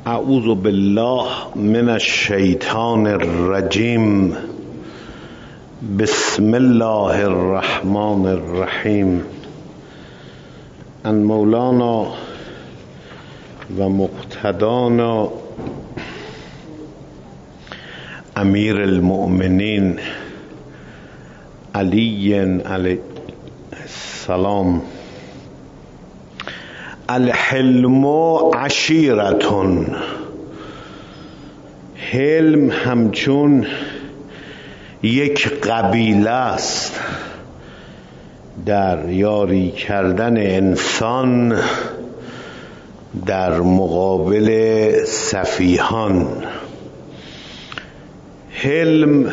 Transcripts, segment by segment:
اعوذ بالله من الشیطان الرجیم. بسم الله الرحمن الرحیم. ان مولانا و مقتدانا امیر المؤمنین علی علیه السلام. الحلم عشیرتون. حلم همچون یک قبیله است در یاری کردن انسان در مقابل سفیهان. حلم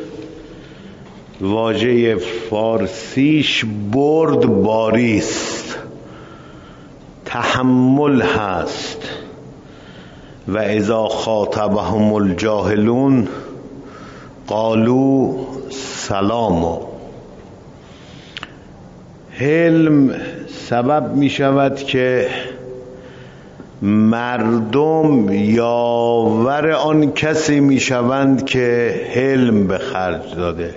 واژه فارسیش بردباری است، تحمل هست. و اذا خاطبهم الجاهلون قالوا سلاما. حلم سبب می شود که مردم یاور آن کسی می شوند که حلم به خرج داده.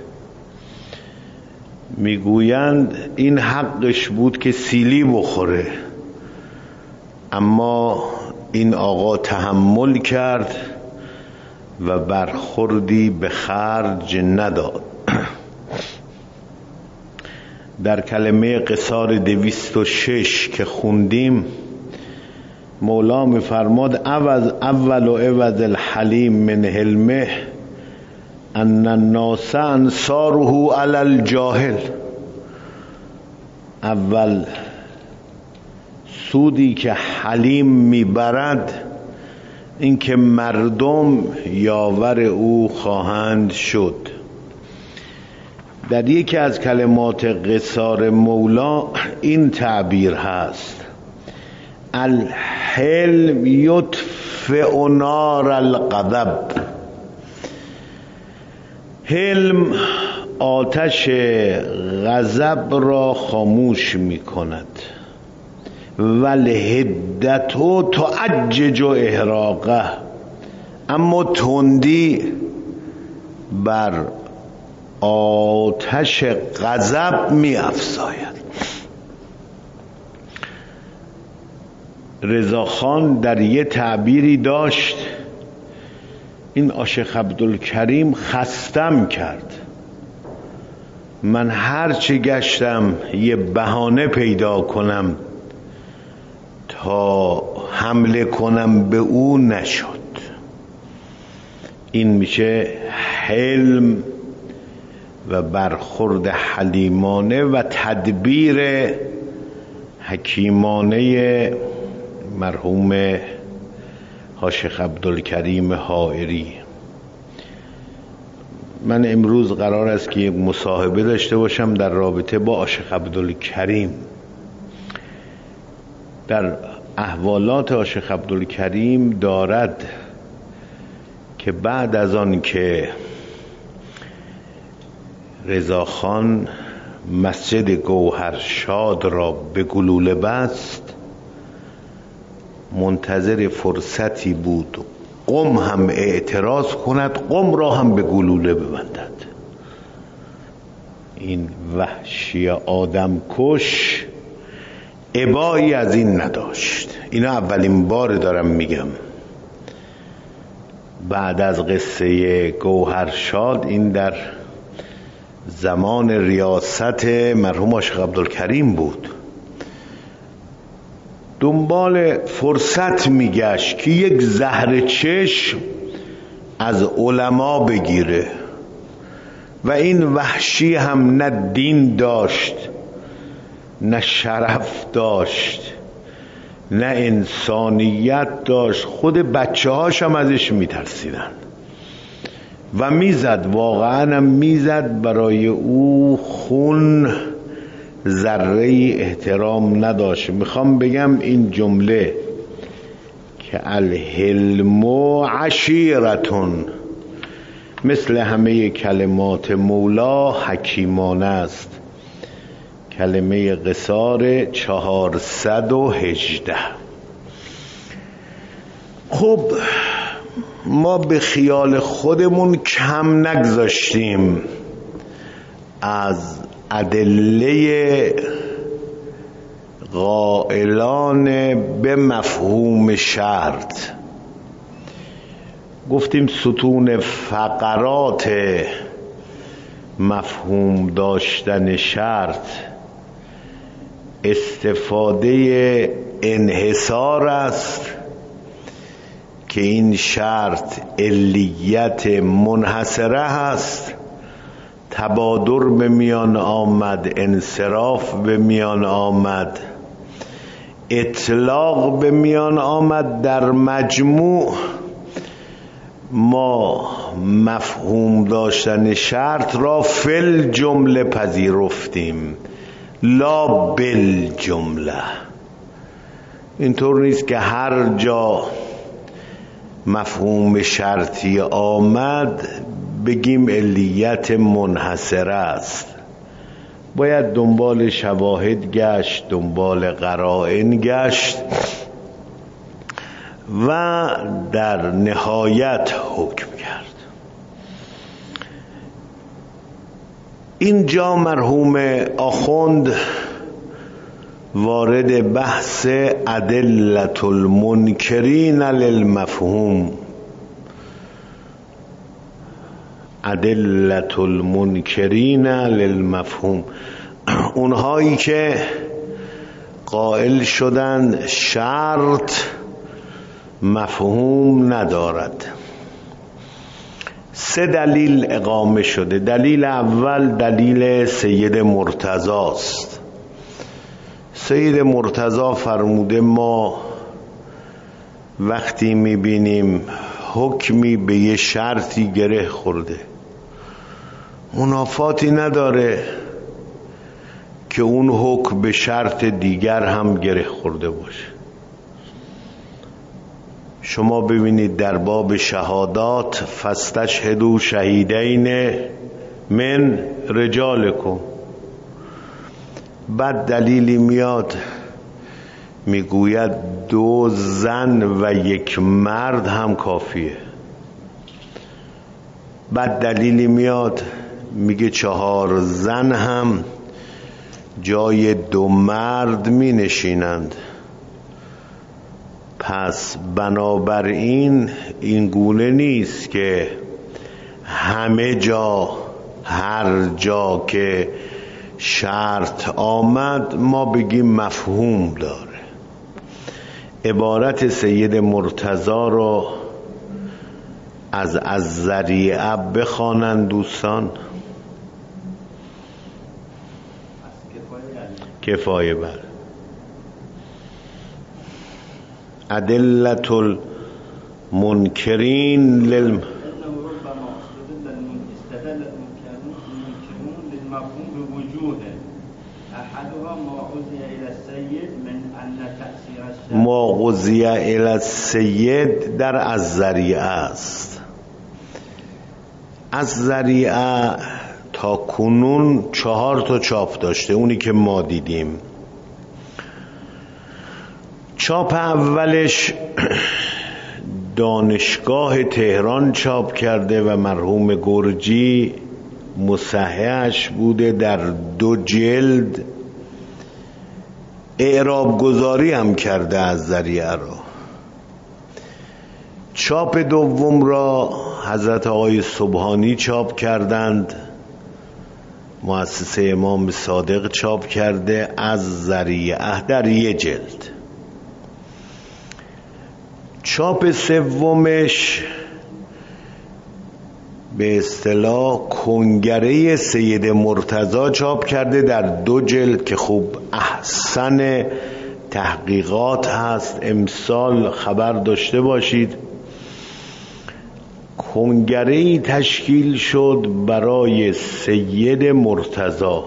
میگویند این حقش بود که سیلی بخوره، اما این آقا تحمل کرد و برخوردی به خرج نداد. در کلمه قصار 206 که خوندیم مولا می‌فرماد اول و عوض الحلیم من حلمه ان الناس انصاره علی الجاهل. اول سودی که حلیم میبرد این که مردم یاور او خواهند شد. در یکی از کلمات قصار مولا این تعبیر هست: الحلم یطفئ نار الغضب. حلم آتش غضب را خاموش می کند. والحدت تعجج احراقه. اما تندی بر آتش غضب می افزاید. رضاخان در یه تعبیری داشت: این عاشق عبدالکریم خستم کرد. من هرچی گشتم یه بهانه پیدا کنم تا حمله کنم به او نشد. این میشه حلم و برخورد حلیمانه و تدبیر حکیمانه مرحوم عاشق عبدالکریم حائری. من امروز قرار است که یک مصاحبه داشته باشم در رابطه با عاشق عبدالکریم. در احوالات عاشق عبدالکریم دارد که بعد از آن که رضاخان مسجد گوهرشاد را به گلوله بست، منتظر فرصتی بود قم هم اعتراض کند، قم را هم به گلوله ببندد. این وحشی آدم کش ابایی از این نداشت. اینا اولین بار دارم میگم. بعد از قصه گوهرشاد این در زمان ریاست مرحوم عاشق عبدالکریم بود. دنبال فرصت میگشت که یک زهر چشم از علما بگیره و این وحشی هم نه دین داشت، نه شرف داشت، نه انسانیت داشت. خود بچه هاش هم ازش میترسیدن و میزد، واقعا هم میزد. برای او خون ذره احترام نداشت. میخوام بگم این جمله که الحلم عشیرتون مثل همه کلمات مولا حکیمانه است. کلمه قصار 418. خب ما به خیال خودمون کم نگذاشتیم از ادله قائلان به مفهوم شرط. گفتیم ستون فقرات مفهوم داشتن شرط استفاده انحصار است که این شرط علیت منحصره هست، تبادر به میان آمد، انصراف به میان آمد، اطلاق به میان آمد. در مجموع ما مفهوم داشتن شرط را فل جمله پذیرفتیم، لا بل جمله. اینطور نیست که هر جا مفهوم شرطی آمد بگیم علیت منحصره است. باید دنبال شواهد گشت، دنبال قرائن گشت و در نهایت حکم کرد. اینجا مرحوم آخوند وارد بحث ادلة المنکرین للمفهوم، ادلة المنکرین للمفهوم، اونهایی که قائل شدن شرط مفهوم ندارد. 3 دلیل اقامه شده. دلیل اول دلیل سید مرتضی است. سید مرتضی فرموده ما وقتی میبینیم حکمی به یه شرطی گره خورده، منافاتی نداره که اون حکم به شرط دیگر هم گره خورده باشه. شما ببینید در باب شهادات فاستشهدوا شهیدین من رجالکم، بعد دلیلی میاد میگوید 2 زن و 1 مرد هم کافیه. بعد دلیلی میاد میگه 4 زن هم جای 2 مرد می نشینند. پس بنابراین این گونه نیست که همه جا هر جا که شرط آمد ما بگیم مفهوم داره. عبارت سید مرتضی رو از ذریعه بخوانند دوستان. کفایه بر ادلة المنکرین للم ما قضی الی السید در از ذریعه است. از ذریعه تا کنون 4 تا چاپ داشته، اونی که ما دیدیم. چاپ اولش دانشگاه تهران چاپ کرده و مرحوم گرجی مصححش بوده در 2 جلد. اعراب گذاری هم کرده از ذریعه را. چاپ دوم را حضرت آقای سبحانی چاپ کردند، مؤسسه امام صادق چاپ کرده از ذریعه در 1 جلد. چاپ سومش به اصطلاح کنگره سید مرتضی چاپ کرده در 2 جلد که خوب احسن تحقیقات هست. امسال خبر داشته باشید کنگره‌ای تشکیل شد برای سید مرتضی.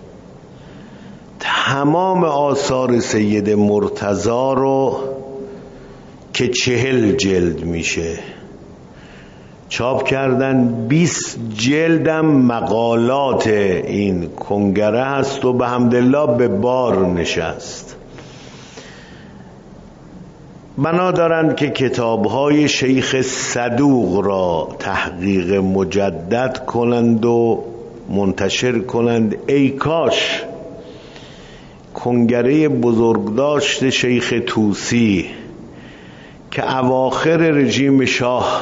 تمام آثار سید مرتضی رو که 40 جلد میشه چاپ کردن. 20 جلدم مقالات این کنگره هست و به حمدالله به بار نشست. بنا دارند که کتاب‌های شیخ صدوق را تحقیق مجدد کنند و منتشر کنند. ای کاش کنگره بزرگداشت شیخ طوسی که اواخر رژیم شاه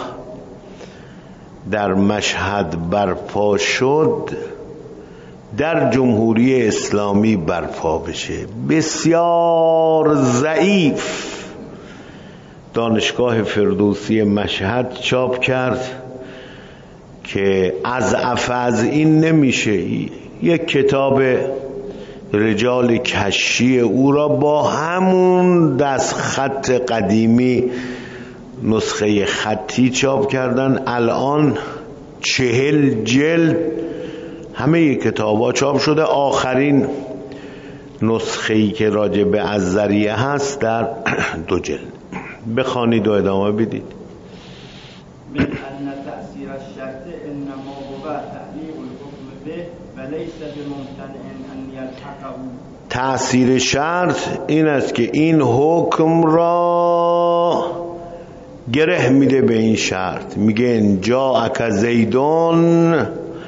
در مشهد برپا شد در جمهوری اسلامی برپا بشه. بسیار ضعیف دانشگاه فردوسی مشهد چاپ کرد که اضعف از این نمیشه. یک کتاب رجال کشی او را با همون دست خط قدیمی نسخه خطی چاپ کردن. الان 40 جلد همه کتابا چاپ شده. آخرین نسخه‌ای که راجع به الذریعه هست در 2 جلد. بخوانید و ادامه بدید. من ان تأثیر الشرط انما هو تعلیق الحکم به وليس بممتنع ان یلحقه. تأثیر شرط این است که این حکم را گره میده به این شرط. میگه جاءک زیدون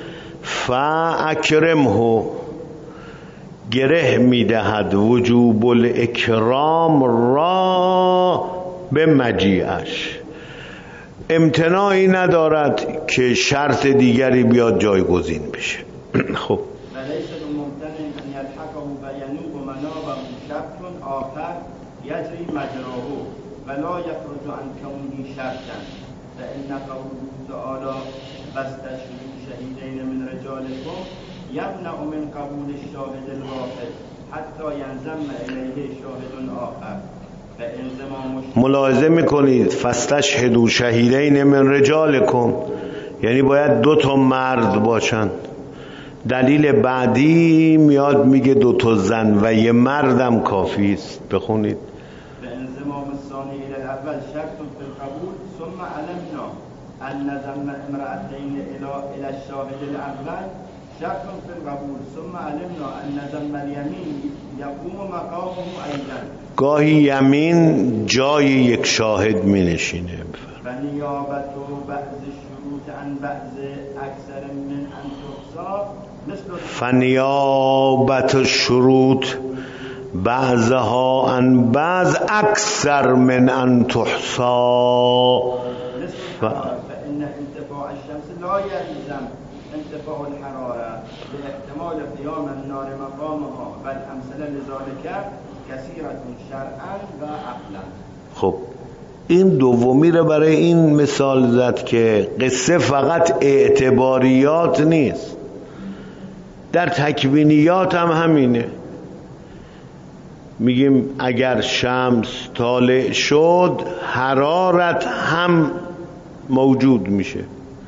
فاکرمه، گره میدهد وجوب الاکرام را به مجیعش. امتناعی ندارد که شرط دیگری بیاد جایگزین بشه. خب وليس بممتنع ان يلحقه بينوب منابه شرط آخر يجري مجراه ولا يخرج عن كونه شرطا فإن قوله تعالى فاستشهدوا شهيدين من رجالكم يمنع من قبول الشاهد الواحد حتى ينضم إليه شاهد آخر. ملاحظه میکنید فاستشهدوا شهیدین من رجالکم، یعنی باید 2 مرد باشن. دلیل بعدی میاد میگه 2 زن و 1 مردم کافی است. بخونید. به انضمام الثانی الى الاول شرط فی القبول ثم علمنا ان ضم امرأتین الى الشاهد الاول شرط فی القبول ثم علمنا ان ضم الیمین یقوم مقامه ایضا. گاهی یمین جای یک شاهد می نشینه. و نیابت و بعض شروط عن بعض اکثر من ان تحصا فنیابت الشروط بعضها عن بعض اکثر من ان تحصا. فإن انتفاع الشمس لا يلزم انتفاع الحرارة باحتمال قيام النار مقامها بل امثله لذلك كثيرة شرعا و عقلا. خب این دومی رو برای این مثال زد که قصه فقط اعتباریات نیست، در تکوینیات هم همینه. میگیم اگر شمس طالع شد حرارت هم موجود میشه.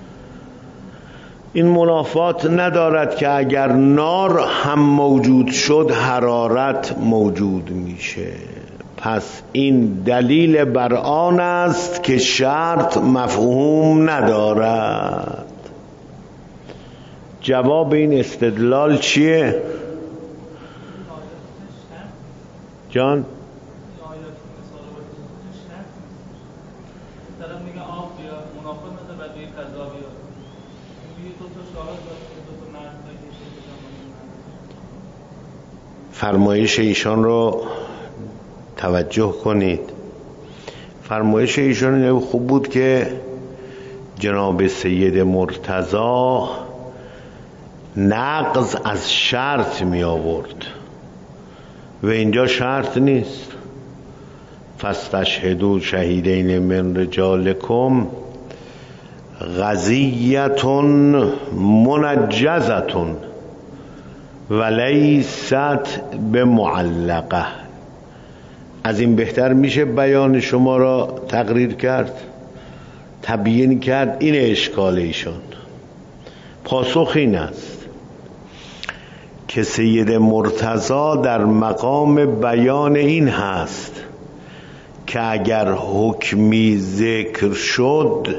این منافات ندارد که اگر نار هم موجود شد حرارت موجود میشه. پس این دلیل بر آن است که شرط مفهوم ندارد. جواب این استدلال چیه؟ جان؟ فرمایش ایشان رو توجه کنید. فرمایش ایشان خوب بود که جناب سید مرتضی نقض از شرط می آورد و اینجا شرط نیست. فاستشهدوا شهیدین من رجالکم قضیة منجزة ولیست بمعلقه. از این بهتر میشه بیان شما را تقریر کرد، تبیین کرد. این اشکال ایشان. پاسخ این است که سید مرتضی در مقام بیان این هست که اگر حکمی ذکر شد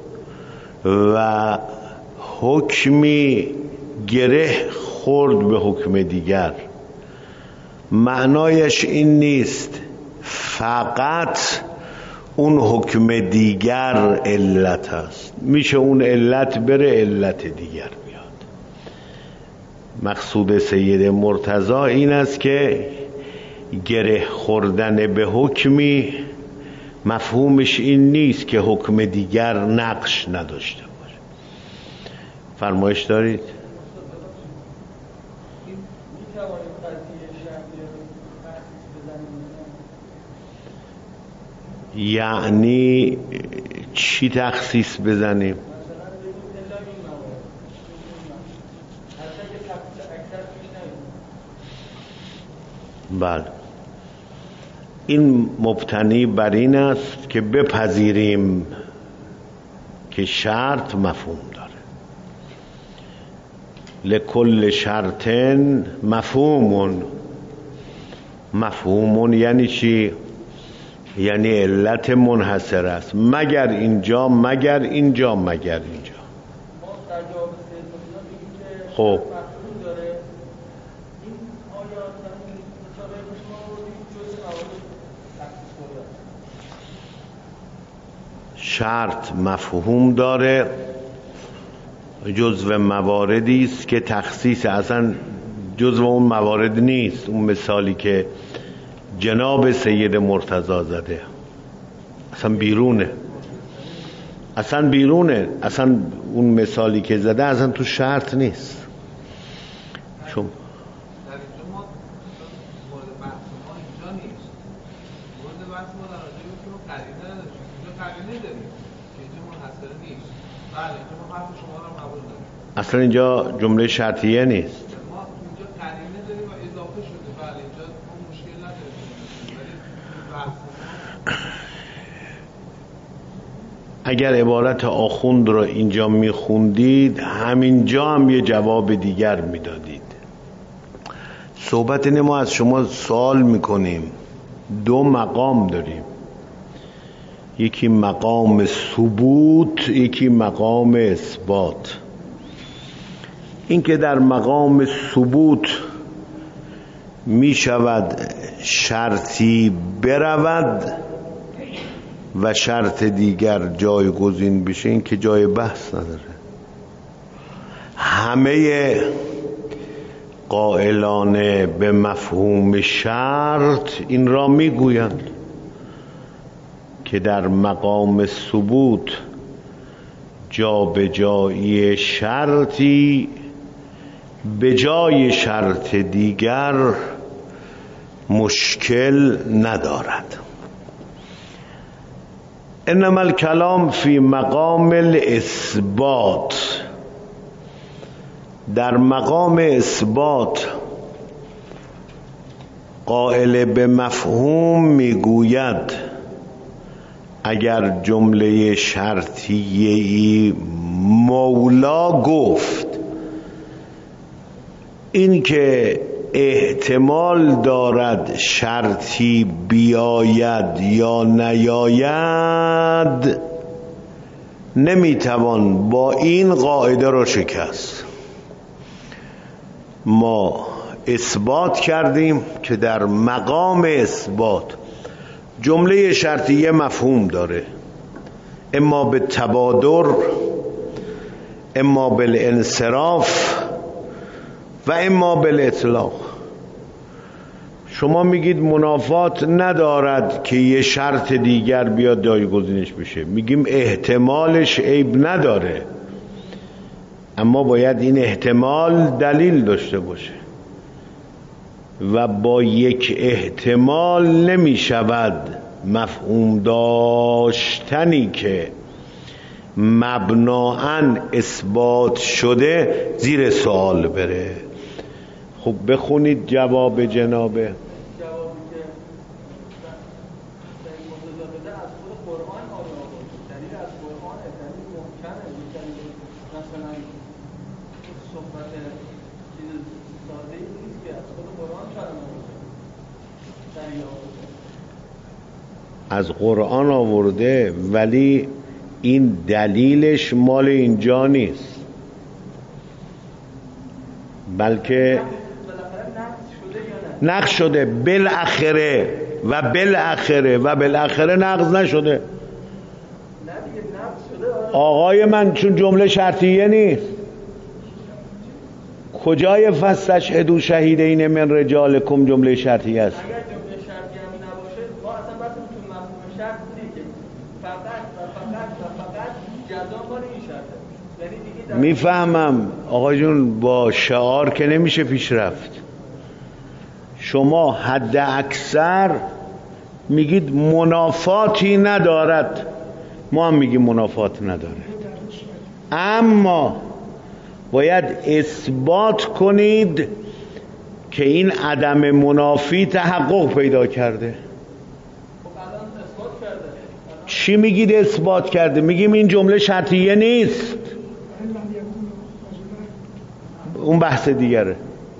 و حکمی گره خورد به حکم دیگر، معنایش این نیست فقط اون حکم دیگر علت است. میشه اون علت بره علت دیگر بیاد. مقصود سید مرتضی این است که گره خوردن به حکمی مفهومش این نیست که حکم دیگر نقش نداشته باشه. فرمایش دارید؟ یعنی چی تخصیص بزنیم؟ بله، این مبتنی بر این است که بپذیریم که شرط مفهوم داره. لکل شرط مفهومون یعنی چی؟ یعنی علت منحصر است، مگر اینجا مگر اینجا مگر اینجا. خب شرط مفهوم داره، جزو مواردی است که تخصیص اصلا جزو اون موارد نیست. اون مثالی که جناب سید مرتضی زده اصلا بیرونه، اصلا اون مثالی که زده اصلا تو شرط نیست. چون اصلا اینجا جمله شرطیه نیست. اگر عبارت آخوند رو اینجا میخوندید همینجا هم یه جواب دیگر میدادید. صحبت ما از شما سوال میکنیم، دو مقام داریم، یکی مقام ثبوت، یکی مقام اثبات. این که در مقام ثبوت می شود شرطی برود و شرط دیگر جایگزین بشه، این که جای بحث نداره. همه قائلان به مفهوم شرط این را می گویند که در مقام ثبوت جابجایی شرطی به جای شرط دیگر مشکل ندارد. انما الکلام فی مقام الاثبات، در مقام اثبات قائل به مفهوم میگوید اگر جمله شرطیه‌ای مولا گفت این که احتمال دارد شرطی بیاید یا نیاید، نمیتوان با این قاعده رو شکست. ما اثبات کردیم که در مقام اثبات جمله شرطیه مفهوم داره، اما به تبادر، اما بالانصراف و اما بالاطلاق. شما میگید منافات ندارد که یه شرط دیگر بیاد جایگزینش بشه، میگیم احتمالش عیب نداره، اما باید این احتمال دلیل داشته باشه و با یک احتمال نمی شود مفهوم داشتنی که مبنااً اثبات شده زیر سوال بره. خب بخونید جواب جنابه. از قرآن آورده، ولی این دلیلش مال اینجا نیست، بلکه نقض شده بالاخره و بالاخره نقض نشده. آقای من چون جمله شرطیه نیست، کجای فاستشهدوا شهیدین من رجالکم جمله شرطیه است؟ اگر جمله شرطی هم نباشه ما اصلا بحثمون تو مفهوم شرط اینه که فقط و فقط جزا مال این شرطه. یعنی دیگه میفهمم آقا جون، با شعار که نمیشه پیش رفت. شما حد اکثر میگید منافاتی ندارد، ما هم میگیم منافات نداره، اما باید اثبات کنید که این عدم منافی تحقق پیدا کرده. چی میگید اثبات کرده؟ میگیم این جمله شرطیه نیست، اون بحث دیگره.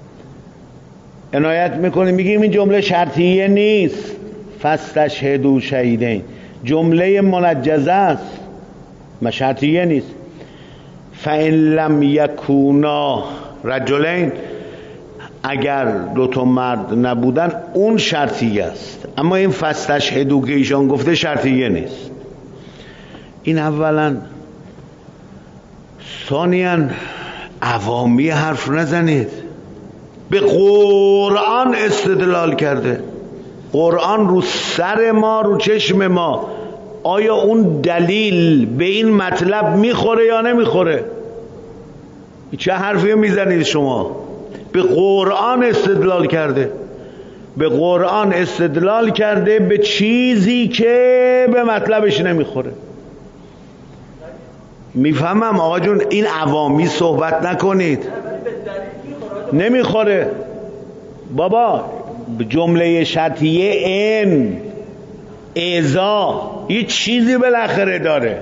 عنایت میکنیم میگیم این جمله شرطیه نیست، فاستشهدوا شهیدین جمله منجزه است، شرطیه نیست. فإن لم یکونا رجلین، اگر دو تا مرد نبودن اون شرطیه است، اما این فاستشهدوا که ایشان گفته شرطیه نیست. این اولا. ثانیاً عوامی حرف نزنید، به قرآن استدلال کرده. قرآن رو سر ما، رو چشم ما. آیا اون دلیل به این مطلب میخوره یا نمیخوره؟ چه حرفی میزنید شما؟ به قرآن استدلال کرده، به قرآن استدلال کرده به چیزی که به مطلبش نمیخوره. میفهمم آقا جون، این عوامی صحبت نکنید. نمیخوره بابا. جمله شرطیه ان اذا یه چیزی بالاخره داره.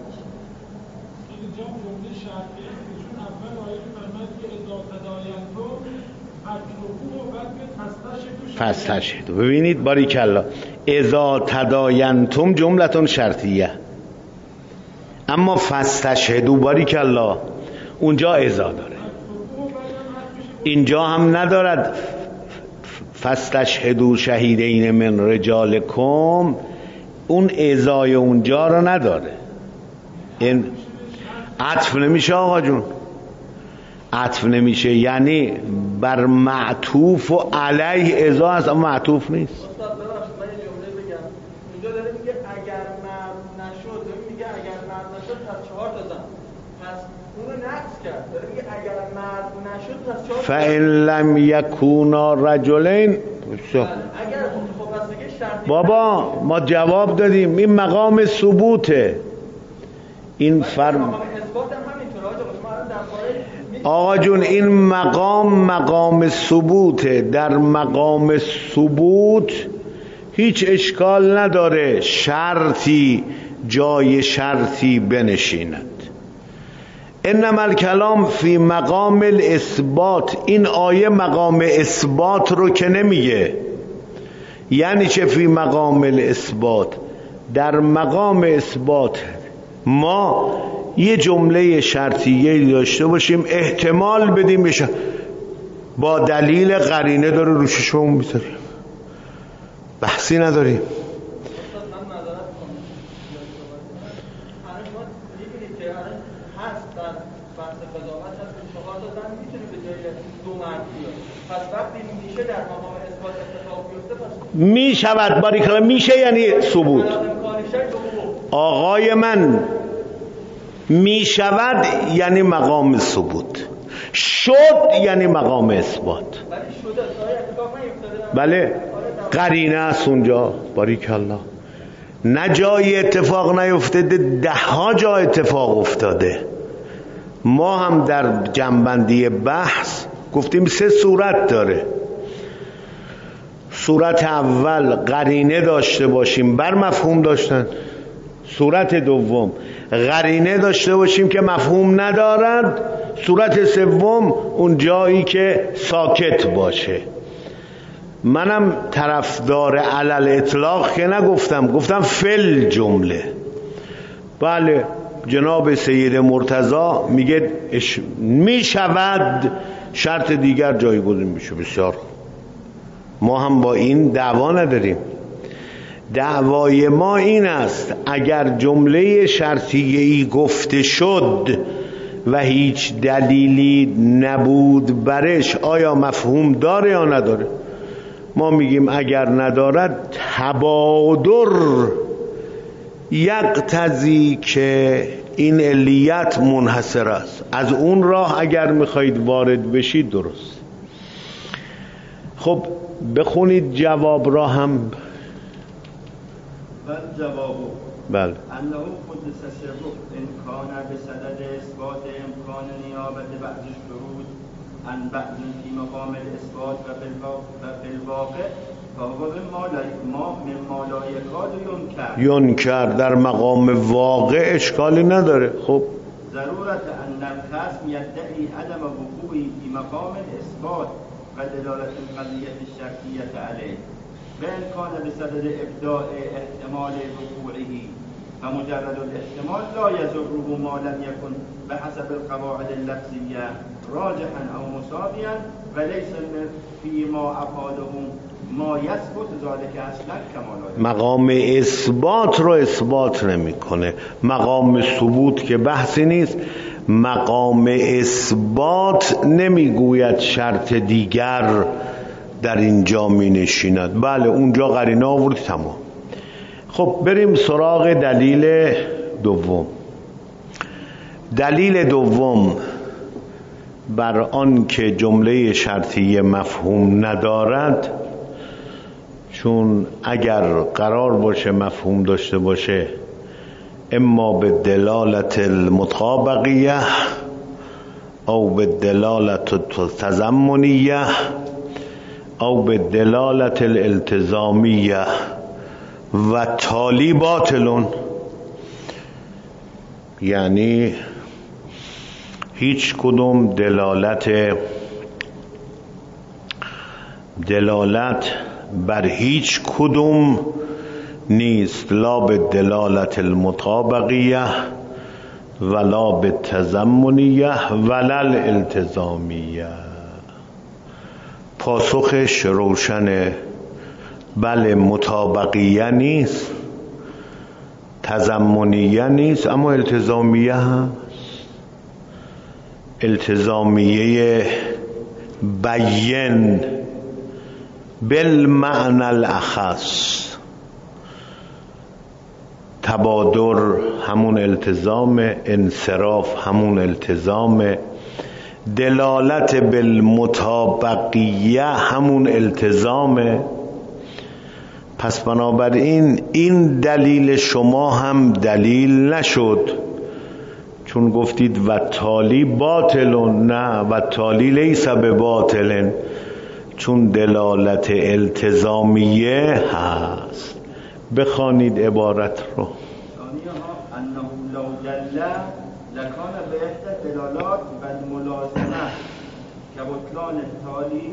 فاستشهدوا، ببینید باریکالله، اذا تداینتم جملتون شرطیه، اما فاستشهدوا باریکالله اونجا اذا داره، اینجا هم ندارد. فاستشهدوا شهیدین من رجالکم اون اذای اونجا رو نداره. این عطف نمیشه آقا جون، عطف نمیشه، یعنی بر معطوف و علیه اذا هست اما معطوف نیست. استاد ببخشید من یه جمله بگم. اینجا داره میگه اگر مرد نشد، میگه اگر مرد نشد پس 4 تا زن، پس اونو نقص کرد. داره میگه اگر مرد نشد پس 4 تا فإن لم یکونا رجلین. اگر خب پس دیگه شرطی بابا ما جواب دادیم، این مقام ثبوته. این فرم مقام اثبات هم همینطوره آقا. آقا جون این مقام ثبوته. در مقام ثبوت هیچ اشکال نداره شرطی جای شرطی بنشیند. انما الکلام فی مقام الاثبات. این آیه مقام اثبات رو که نمیگه. یعنی چه فی مقام الاثبات؟ در مقام اثبات ما یه جمله شرطیه داشته باشیم، احتمال بدیم بشه با دلیل قرینه داره رو چشممون میذاریم، بحثی نداریم. می شود باریکلا، میشه یعنی ثبوت. آقای من می شود یعنی مقام ثبوت، شد یعنی مقام اثبات. بله قرینه است اونجا باریکالله. نه جای اتفاق نیفتاده، 10 جا اتفاق افتاده. ما هم در جنبندی بحث گفتیم 3 صورت داره. صورت اول قرینه داشته باشیم بر مفهوم داشتن، صورت دوم قرینه داشته باشیم که مفهوم ندارد، صورت سوم اون جایی که ساکت باشه. منم طرفدار علل اطلاق که نگفتم، گفتم فل جمله. بله جناب سید مرتضی میگه میشود شرط دیگر جایگزین میشه. بسیار ما هم با این دعوا نداریم. دعوای ما این است اگر جمله شرطیه ای گفته شد و هیچ دلیلی نبود برش، آیا مفهوم داره یا نداره؟ ما میگیم اگر ندارد تبادر یقتضی که این علیت منحصر است، از اون راه اگر میخواید وارد بشید درست. خب بخونید جواب را هم. جوابو بله. انه قدس سره امکان به صدد اثبات امکان نیابت بعض الشروط عن بعض فی مقام الاثبات و فی الواقع فهو مما لا یکاد ینکر، در مقام واقع اشکالی نداره. خب ضرورت ان الخصم یدعی عدم وقوعی فی مقام الاثبات و دلالت القضیه الشرطیه علیه بإن كان بسبب ابداء احتمال وقوعه فمجرد الاحتمال لا يضره ما لم يكن بحسب القواعد اللفظية راجحا او مساويا وليس فيما افاده ما يثبت ذلك اصلا كما لا. مقام اثبات رو اثبات نمیکنه، مقام ثبوت که بحثی نیست. مقام اثبات نمیگوید شرط دیگر در اینجا می نشیند. بله اونجا قرینه آورد، تمام. خب بریم سراغ دلیل دوم. دلیل دوم بر آن که جمله شرطیه مفهوم ندارد، چون اگر قرار باشه مفهوم داشته باشه اما به دلالت المطابقیه او به دلالت التضمنیه او به دلالت الالتزامیه و تالی باطلون، یعنی هیچ کدوم دلالت بر هیچ کدوم نیست، لا به دلالت المطابقیه ولا به تضمنیه ولا الالتزامیه. پاسخش روشنه، بله مطابقیه نیست، تضمنیه نیست، اما التزامیه هست. التزامیه بیان بالمعنى الاخص، تبادر همون التزام، انصراف همون التزام، دلالت بالمطابقیه همون التزامه. پس بنابراین این دلیل شما هم دلیل نشد، چون گفتید و تالی باطلون. نه، و تالی لیس به باطلن، چون دلالت التزامیه هست. بخوانید عبارت رو. انه لو جل لکان به احدى دلالات و الملازمه کبطلان التالی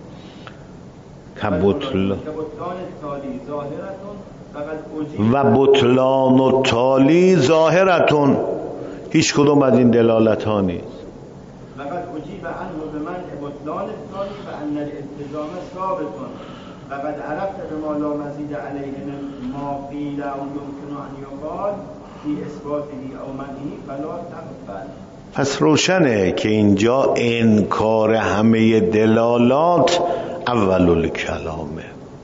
و بطلان التالی ظاهرتون، هیچ کدوم از این دلالت ها نیست. وقد اجیب عنه بمنع بطلان التالی فان الالتزام ثابت وقد عرفت بما لا مزید علیه ما قیل او یمکن ان یقال فی اثباته او منعه فلا تقبل. پس روشنه که اینجا انکار همه دلالات اول الکلامه.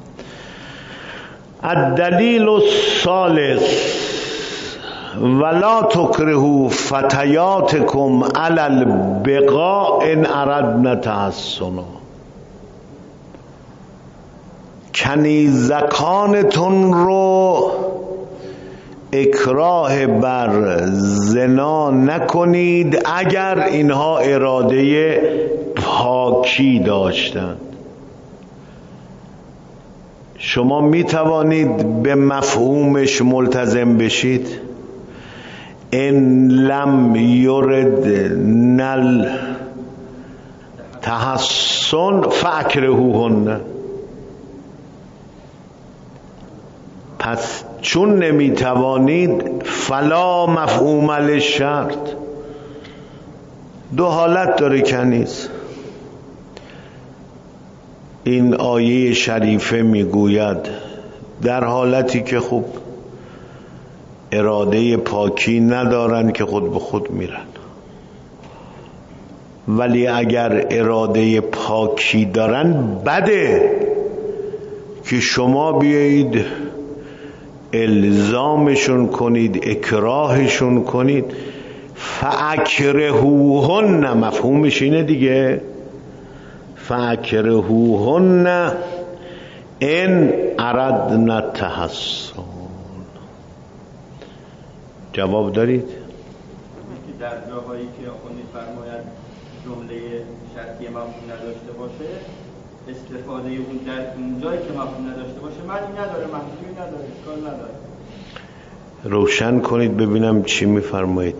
الدلیل الثالث ولا تکرهوا فتیاتکم علی البغاء ان اردنا تحصنا. کنیزکانتون رو اکراه بر زنا نکنید اگر اینها اراده پاکی داشتند. شما می توانید به مفهومش ملتزم بشید. ان لم یرد نل تحسن فاکرهوهن. پس چون نمی توانید فلا مفهوم للشرط. دو حالت داره کنیز. این آیه شریفه میگوید در حالتی که خب اراده پاکی ندارن که خود به خود میرن. ولی اگر اراده پاکی دارن بده که شما بیایید الزامشون کنید، اکراهشون کنید. فاکرهوهن، مفهومش اینه دیگه، فاکرهوهن ان اردنا التحصن. جواب دارید؟ در جاهایی که آخوندی فرماید جمله شرطی مفهوم نداشته باشه، استفاده اون در اون جایی که مفهوم نداشته باشه معنی نداره، مفهومی نداره، اشکال نداره. روشن کنید ببینم چی میفرمایید.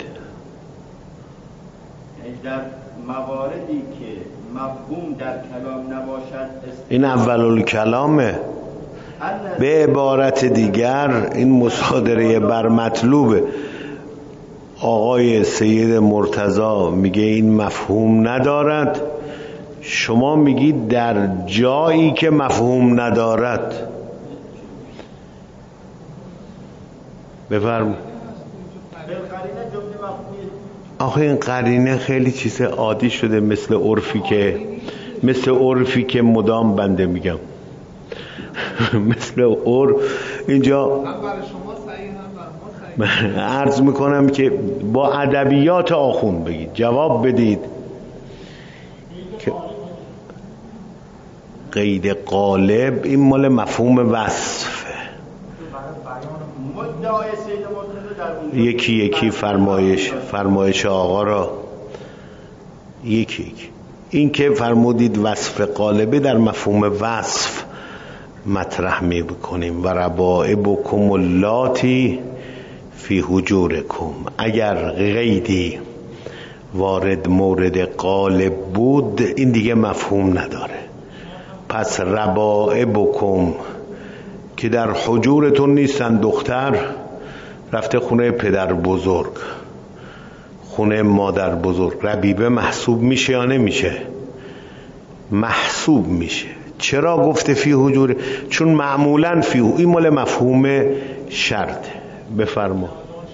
یعنی در مواردی که مفهوم در کلام نباشد، این اول کلامه. به عبارت دیگر این مصادره بر مطلوبه. آقای سید مرتضی میگه این مفهوم ندارد، شما میگید در جایی که مفهوم ندارد. بفرم. آخه این قرینه خیلی چیز عادی شده، مثل عرفی که مدام بنده میگم مثل عرف اینجا عرض میکنم که با ادبیات آخوند بگید، جواب بدید که قید قالب این مال مفهوم وصفه. یکی فرمایش آقا را یکی این که فرمودید وصف قالبه در مفهوم وصف مطرح می بکنیم. و ربائبکم اللاتی فی حجورکم. اگر قیدی وارد مورد قالب بود این دیگه مفهوم نداره. پس ربائبکم که در حجورتون نیستن، دختر رفته خونه پدر بزرگ، خونه مادر بزرگ، ربیبه محسوب میشه یا نمیشه؟ محسوب میشه. چرا گفته فی حجور؟ چون معمولا فی این مال مفهوم شرط. بفرما.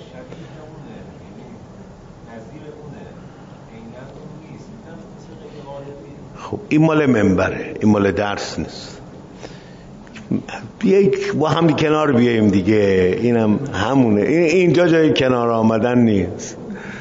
خب این مال منبره، این مال درس نیست. با هم کنار بیاییم دیگه، اینم همونه. اینجا جای کنار آمدن نیست.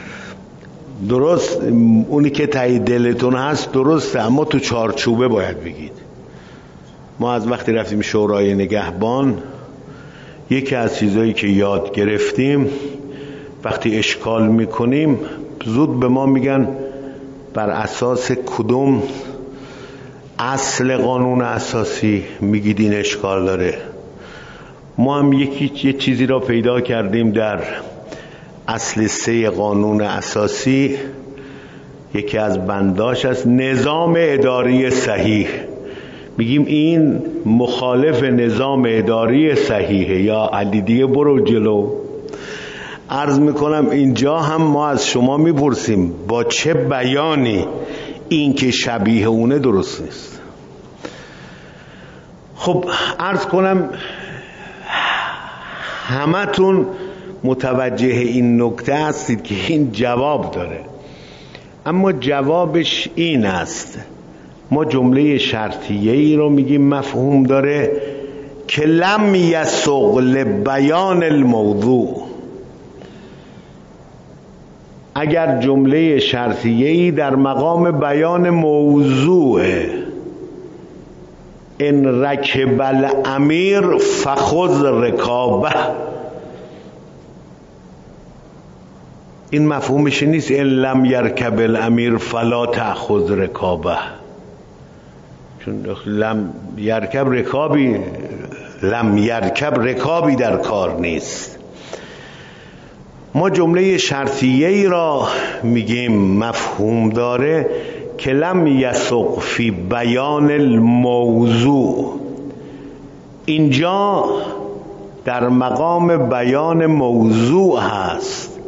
درست اونی که تایی دلتون هست درسته، اما تو چارچوبه باید بگید. ما از وقتی رفتیم شورای نگهبان، یکی از چیزایی که یاد گرفتیم وقتی اشکال میکنیم زود به ما میگن بر اساس کدوم اصل قانون اساسی میگید این اشکال داره. ما هم یه چیزی را پیدا کردیم در اصل 3 قانون اساسی، یکی از بنداش است نظام اداری صحیح. میگیم این مخالف نظام اداری صحیحه، یا علی دیگه برو جلو. عرض میکنم اینجا هم ما از شما میپرسیم با چه بیانی این که شبیه اونه درست نیست. خب عرض کنم همتون متوجه این نکته هستید که این جواب داره، اما جوابش این است: ما جمله شرطیه ای رو میگیم مفهوم داره که لم یسق لبیان الموضوع. اگر جمله شرطیه ای در مقام بیان موضوعه، ان رکب الامیر فخذ رکابه، این مفهومش نیست ان لم یرکب الامیر فلا تأخذ رکابه، چون لم یرکب رکابی در کار نیست. ما جمله شرطیه ای را میگیم مفهوم داره که لم یسق فی بیان الموضوع. اینجا در مقام بیان موضوع هست،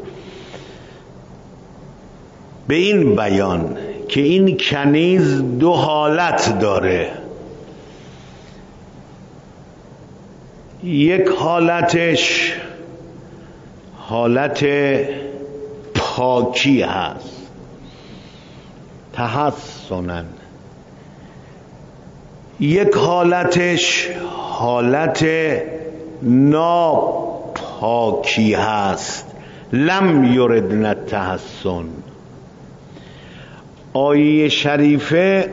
به این بیان که این کنیز 2 حالت داره. یک حالتش حالت پاکی هست، تحسنن. یک حالتش حالت ناپاکی هست، لم یردن التحسن. آیه شریفه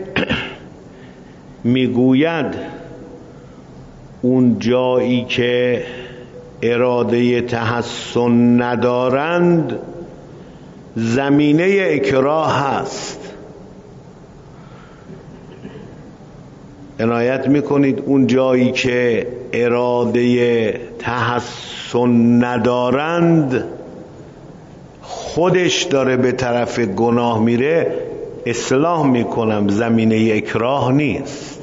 میگوید اون جایی که اراده تحسن ندارند زمینه اکراه هست. عنایت میکنید اون جایی که اراده تحسن ندارند خودش داره به طرف گناه میره، اصلاح میکنم، زمینه اکراه نیست.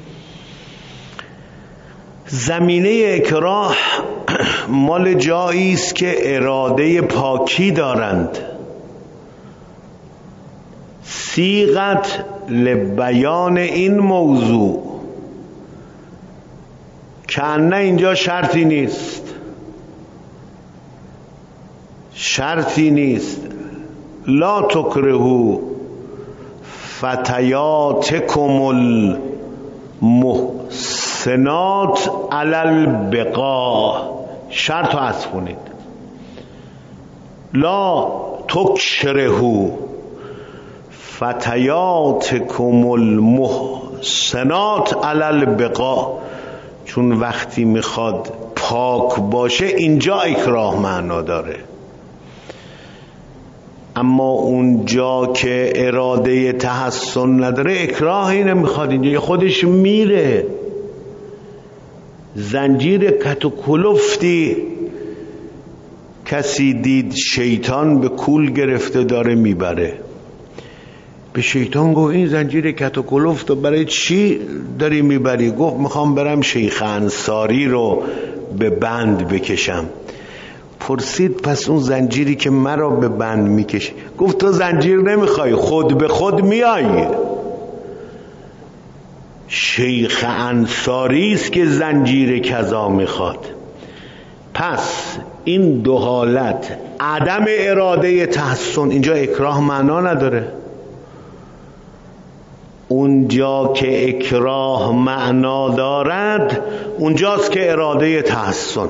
زمینه اکراه مال جایی است که اراده پاکی دارند. صیغت لبیان این موضوع که نه اینجا شرطی نیست، شرطی نیست. لا تکرهو فتیاتکم المحسنات علی البقاء، شرط رو حذف کنید. لا تکرهو فتیاتکم المحسنات علی البقاء، چون وقتی میخواد پاک باشه اینجا اکراه معنا داره. اما اونجا که اراده تحسن نداره اکراهی نمیخواد، اینجا خودش میره. زنجیر کت و کلفتی کسی دید شیطان به کول گرفته داره میبره، به شیطان گفت این زنجیر کت و کلفت برای چی داری میبری؟ گفت میخوام برم شیخ انصاری رو به بند بکشم. پرسید پس اون زنجیری که مرا به بند میکشی؟ گفت تو زنجیر نمیخوای، خود به خود میای. شیخ انصاری است که زنجیر کذا میخواد. پس این دو حالت، عدم اراده تحسن، اینجا اکراه معنا نداره. اونجا که اکراه معنا دارد اونجاست که اراده تحسنه.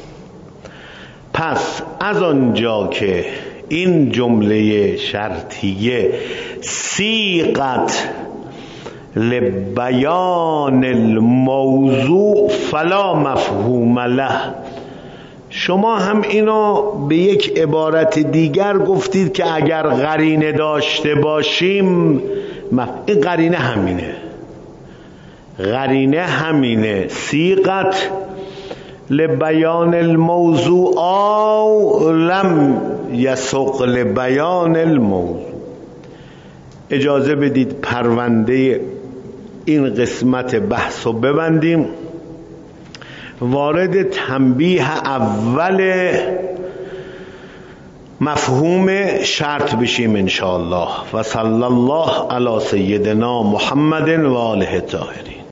پس از آنجا که این جمله شرطیه صیغت لبیان الموضوع فلا مفهوم له، شما هم اینو به یک عبارت دیگر گفتید که اگر قرینه داشته باشیم، این قرینه همینه، قرینه همینه. صیغت لبیان الموضوع او لم یسق لبیان الموضوع. اجازه بدید پرونده این قسمت بحث رو ببندیم، وارد تنبیه اول مفهوم شرط بشیم انشاءالله. و صلی الله علی سیدنا محمد و آله الطاهرین.